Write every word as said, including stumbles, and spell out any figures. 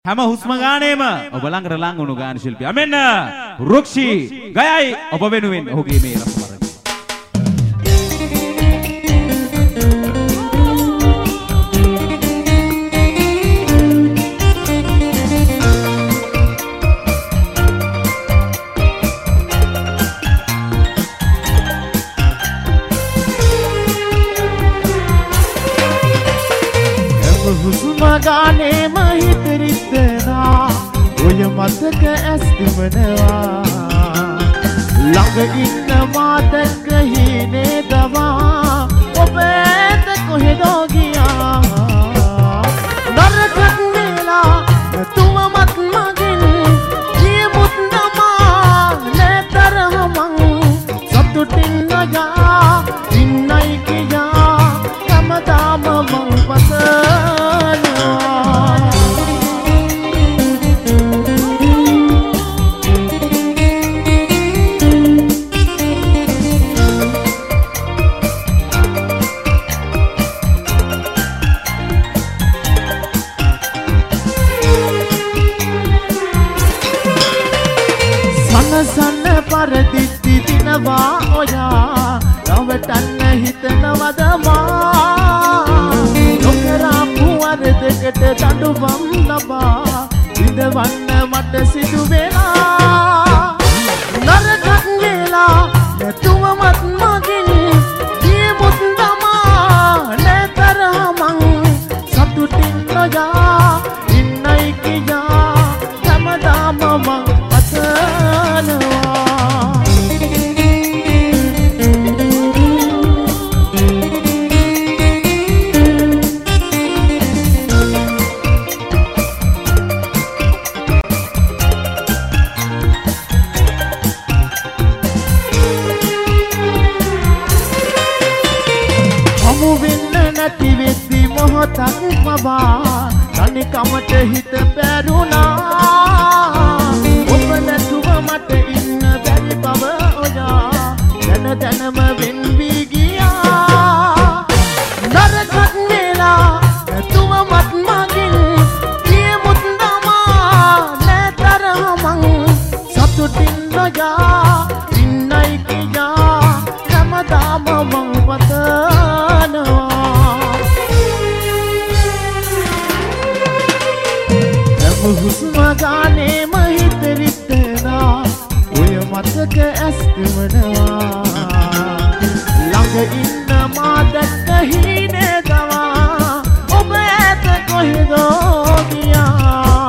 හැම හුස්ම ගානේම ඔබ ළඟට ලං වුණු ගාන ශිල්පියා මෙන්න රුක්ෂි ගයයි ඔබ වෙනුවෙන් ඔහුගේ මේ රසමරණ හුස්ම ගානේම හිත රිද්දනා ඔය මතක ඇස් තිබෙනවා ළඟ ඉන්න මා දැක්ක හීනේ දවා ඔබ ඇත කොහෙදෝ ගියා නරකක් වෙලා තුමමත් මගෙන් ජීමුත් නමා නැතරම මං සතුටින් නගා ඉන්නයි කියා හැමදාම මං පසනවා සන්න පරදිත්ති දිනවා ඔයා රවටන්න හිතනවද මා නොකරා පුවර දෙකට දඬුවම් ලබා විඳවන්න මට සිදු වෙලා නරකක් වෙලා නැතුවමත් මගෙන් ජීමුත් දමා නැතරමං සතුටින් නොයා ඉන්නයි කියා හැමදාම මං නැති වෙද්දි මොහොතක් මවා තනිකමට හිත පැරුණා ඔබ නැතුව මට ඉන්න බැරි බව ඔයා දැන දැනම වෙන් වී ගියා නරකක් වෙලා නැතුවමත් මගෙන් ජීමුත් නමා නැතරමං සතුටින් නොයා ඉන්නයි කියා හැමදාම මං පතනවා හුස්ම ගානේම හිත රිද්දනා ඔය මතක ඇස් තිබෙනවා ළඟ ඉන්න මා දැක්ක හීනේ දවා ඔබ ඇත කොහෙදෝ ගියා